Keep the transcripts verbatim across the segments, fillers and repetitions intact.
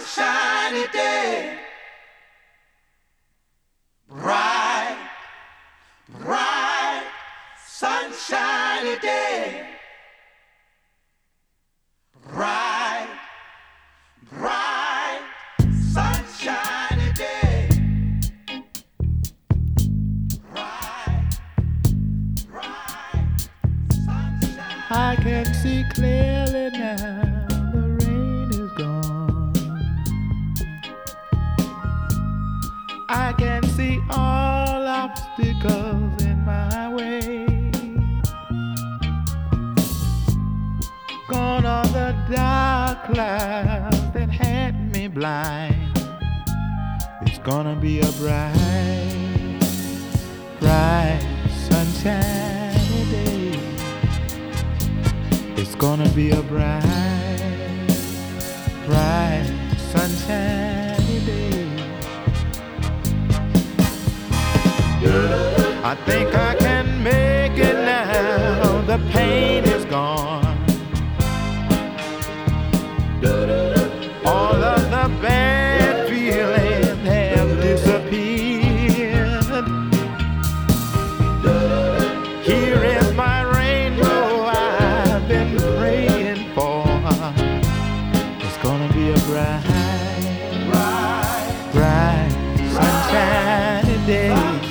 sunshiny day, bright, bright, sunshiny day, bright, bright, sunshiny day, bright, bright, sunshiny. I can see clearly now. I can see all obstacles in my way. Gone are the dark clouds that had me blind. It's gonna be a bright, bright, sunshiny day. It's gonna be a bright, bright, sunshiny day. I think I can make it now. The pain is gone. All of the bad feelings have disappeared. Here is my rainbow I've been praying for. It's gonna be a bright, bright, bright, sunshiny day.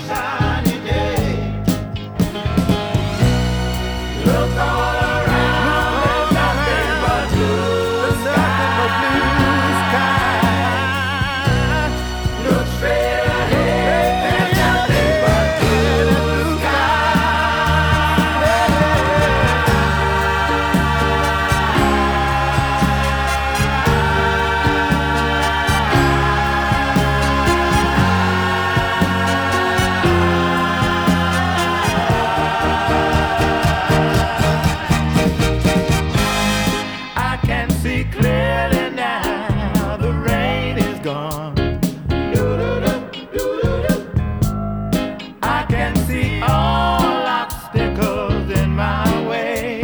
Clearly now, the rain is gone. I can see all obstacles in my way.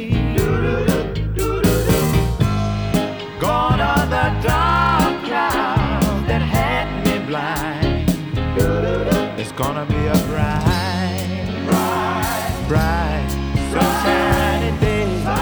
Gone are the dark clouds that had me blind. It's gonna be a bright, bright, bright, sunshiny day.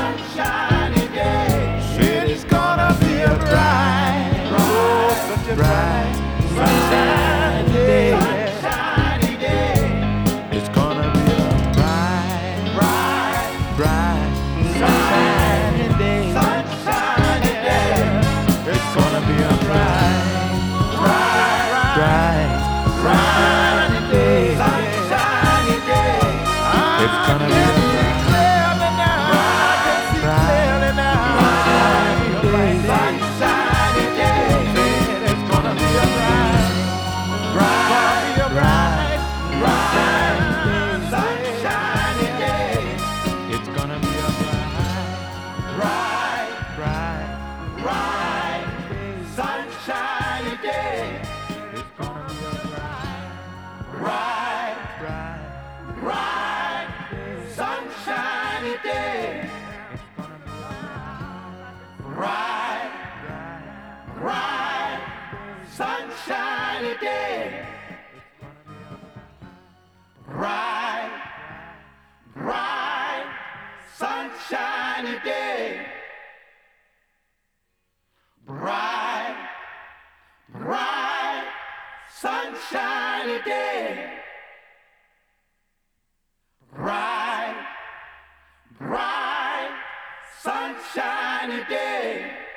Bright, sunshiny day. Sunshiny day. It's gonna be a bright, bright, bright, sunshiny day. Sunshiny day. It's gonna be a bright, bright, bright, sunshiny day. Sunshiny day. It's gonna be a bright, clearly now. I can see clearly now. Sunshiny day. Sunshiny day. It's gonna be a bright, bright, bright, sunshiny day. It's gonna be a bright, bright, sunshiny day. Bright, bright, sunshiny day. Bright, bright, sunshiny day. Bright, bright, sunshiny day.